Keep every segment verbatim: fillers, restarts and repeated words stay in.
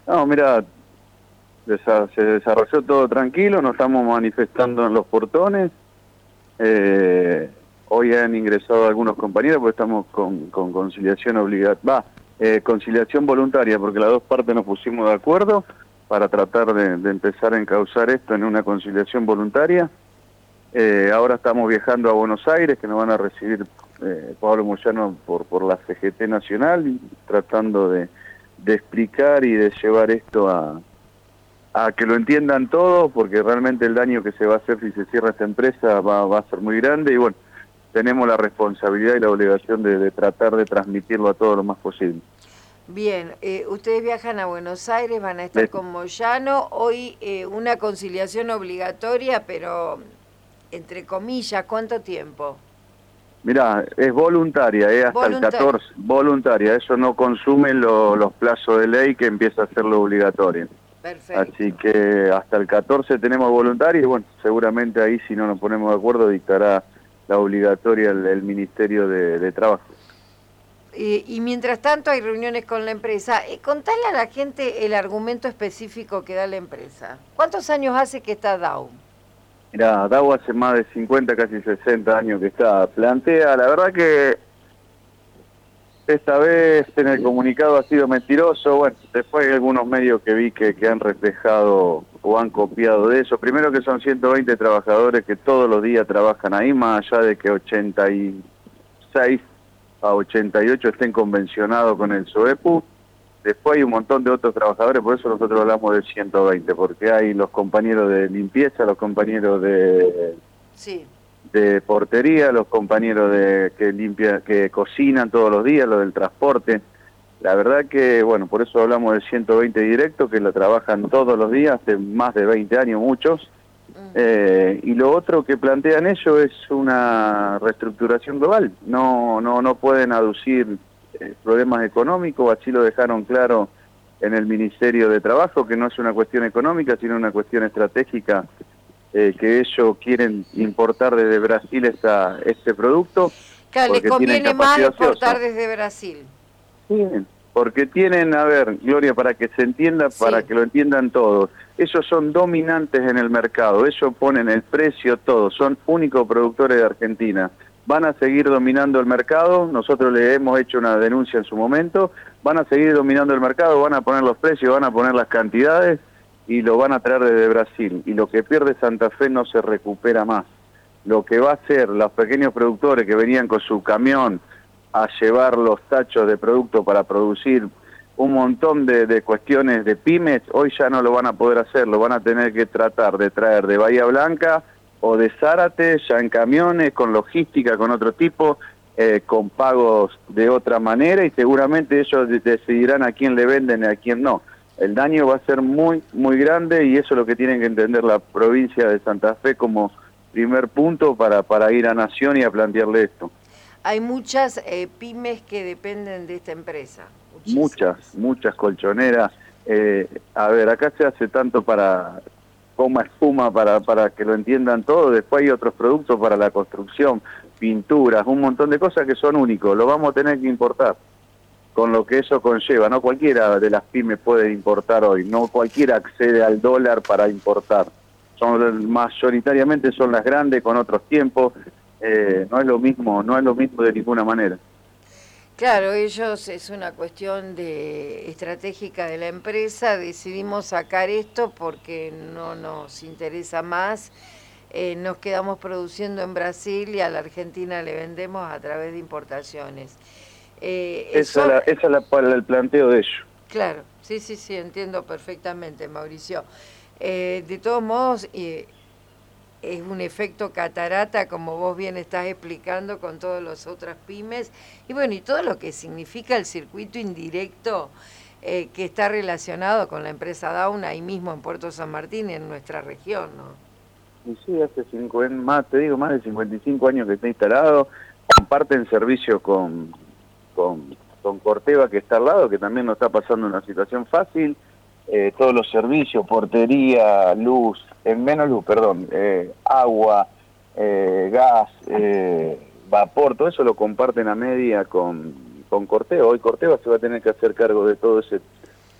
No, mira, desa- se desarrolló todo tranquilo, nos estamos manifestando en los portones. Eh, hoy han ingresado algunos compañeros porque estamos con, con conciliación obligatoria, va, eh, conciliación voluntaria, porque las dos partes nos pusimos de acuerdo para tratar de, de empezar a encauzar esto en una conciliación voluntaria. Eh, ahora estamos viajando a Buenos Aires, que nos van a recibir eh, Pablo Moyano por, por la C G T Nacional, y tratando de, de explicar y de llevar esto a, a que lo entiendan todos, porque realmente el daño que se va a hacer si se cierra esta empresa va, va a ser muy grande, y bueno, tenemos la responsabilidad y la obligación de, de tratar de transmitirlo a todos lo más posible. Bien, eh, ustedes viajan a Buenos Aires, van a estar De, con Moyano, hoy eh, una conciliación obligatoria, pero entre comillas, ¿cuánto tiempo? Mirá, es voluntaria, eh, hasta Voluntario. el catorce, voluntaria, eso no consume lo, los plazos de ley que empieza a hacerlo obligatorio. Perfecto. Así que hasta el catorce tenemos voluntaria y bueno, seguramente ahí si no nos ponemos de acuerdo dictará la obligatoria el, el Ministerio de, de Trabajo. Eh, y mientras tanto hay reuniones con la empresa. Eh, contale a la gente el argumento específico que da la empresa. ¿Cuántos años hace que está D A U? Mirá, D A U hace más de cincuenta, casi sesenta años que está. Plantea, la verdad que esta vez en el comunicado ha sido mentiroso. Bueno, después hay algunos medios que vi que, que han reflejado o han copiado de eso. Primero que son ciento veinte trabajadores que todos los días trabajan ahí, más allá de que ochenta y seis a ochenta y ocho estén convencionados con el SOEPU. Después hay un montón de otros trabajadores, por eso nosotros hablamos de ciento veinte, porque hay los compañeros de limpieza, los compañeros de, sí. de portería, los compañeros de que limpia, que cocinan todos los días, los del transporte. La verdad que, bueno, por eso hablamos de ciento veinte directos, que lo trabajan todos los días, hace más de veinte años muchos. Eh, y lo otro que plantean ellos es una reestructuración global. No, no, no pueden aducir eh, problemas económicos, así lo dejaron claro en el Ministerio de Trabajo, que no es una cuestión económica, sino una cuestión estratégica, eh, que ellos quieren importar desde Brasil esta, este producto. Claro, les conviene más exportar desde Brasil. Sí, porque tienen, a ver, Gloria, para que se entienda, sí. Para que lo entiendan todos, ellos son dominantes en el mercado, ellos ponen el precio, todo, son únicos productores de Argentina. Van a seguir dominando el mercado, nosotros le hemos hecho una denuncia en su momento, van a seguir dominando el mercado, van a poner los precios, van a poner las cantidades y lo van a traer desde Brasil. Y lo que pierde Santa Fe no se recupera más. Lo que va a hacer los pequeños productores que venían con su camión a llevar los tachos de producto para producir un montón de, de cuestiones de pymes, hoy ya no lo van a poder hacer, lo van a tener que tratar de traer de Bahía Blanca o de Zárate, ya en camiones, con logística, con otro tipo, eh, con pagos de otra manera, y seguramente ellos decidirán a quién le venden y a quién no. El daño va a ser muy, muy grande, y eso es lo que tienen que entender la provincia de Santa Fe como primer punto para, para ir a Nación y a plantearle esto. Hay muchas eh, pymes que dependen de esta empresa. Muchísimas. Muchas, muchas colchoneras. Eh, a ver, acá se hace tanto para goma espuma, para, para que lo entiendan todo. Después hay otros productos para la construcción, pinturas, un montón de cosas que son únicos. Lo vamos a tener que importar, con lo que eso conlleva. No cualquiera de las pymes puede importar hoy, no cualquiera accede al dólar para importar. Son mayoritariamente son las grandes con otros tiempos. Eh, no es lo mismo, no es lo mismo de ninguna manera. Claro, ellos es una cuestión de estratégica de la empresa, decidimos sacar esto porque no nos interesa más, eh, nos quedamos produciendo en Brasil y a la Argentina le vendemos a través de importaciones. Eh, esa es la, esa la, para el planteo de ellos. Claro, sí, sí, sí, entiendo perfectamente, Mauricio. Eh, de todos modos, eh, es un efecto catarata, como vos bien estás explicando, con todas las otras pymes, y bueno, y todo lo que significa el circuito indirecto eh, que está relacionado con la empresa Daun ahí mismo en Puerto San Martín, en nuestra región, ¿no? Y sí, hace cinco, más, te digo, más de cincuenta y cinco años que está instalado, comparten servicio con, con, con Corteva, que está al lado, que también nos está pasando una situación fácil. Eh, todos los servicios, portería, luz, eh, menos luz, perdón, eh, agua, eh, gas, eh, vapor, todo eso lo comparten a media con, con Corteva. Hoy Corteva se va a tener que hacer cargo de todo ese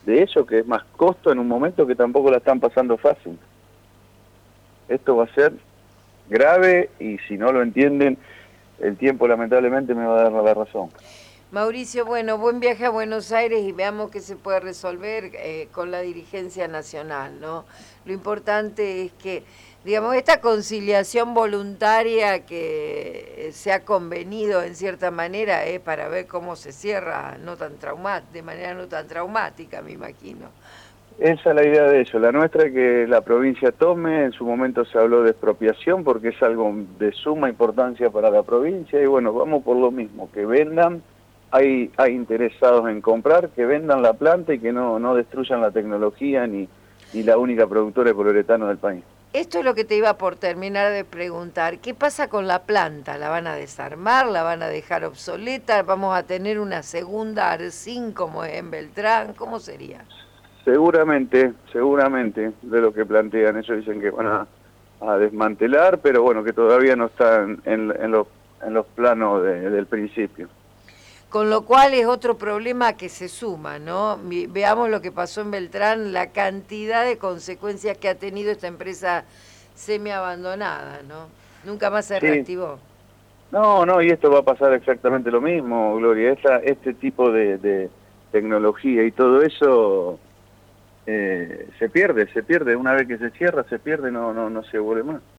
de eso, que es más costo en un momento que tampoco la están pasando fácil. Esto va a ser grave y si no lo entienden, el tiempo lamentablemente me va a dar la razón. Mauricio, bueno, buen viaje a Buenos Aires y veamos qué se puede resolver eh, con la dirigencia nacional, ¿no? Lo importante es que, digamos, esta conciliación voluntaria que se ha convenido en cierta manera es para ver cómo se cierra no tan trauma, de manera no tan traumática, me imagino. Esa es la idea de ello. La nuestra es que la provincia tome, en su momento se habló de expropiación porque es algo de suma importancia para la provincia y bueno, vamos por lo mismo, que vendan. Hay, hay interesados en comprar, que vendan la planta y que no, no destruyan la tecnología ni, ni la única productora de poliuretano del país. Esto es lo que te iba por terminar de preguntar. ¿Qué pasa con la planta? ¿La van a desarmar? ¿La van a dejar obsoleta? ¿Vamos a tener una segunda Arcin como en Beltrán? ¿Cómo sería? Seguramente, seguramente, de lo que plantean. Ellos dicen que van a, a desmantelar, pero bueno, que todavía no están en, en, los, en los planos de, del principio. Con lo cual es otro problema que se suma, ¿no? Veamos lo que pasó en Beltrán, la cantidad de consecuencias que ha tenido esta empresa semi-abandonada, ¿no? Nunca más se sí. reactivó. No, no, y esto va a pasar exactamente lo mismo, Gloria. Esta, este tipo de, de tecnología y todo eso eh, se pierde, se pierde. Una vez que se cierra, se pierde, no, no, no se vuelve más.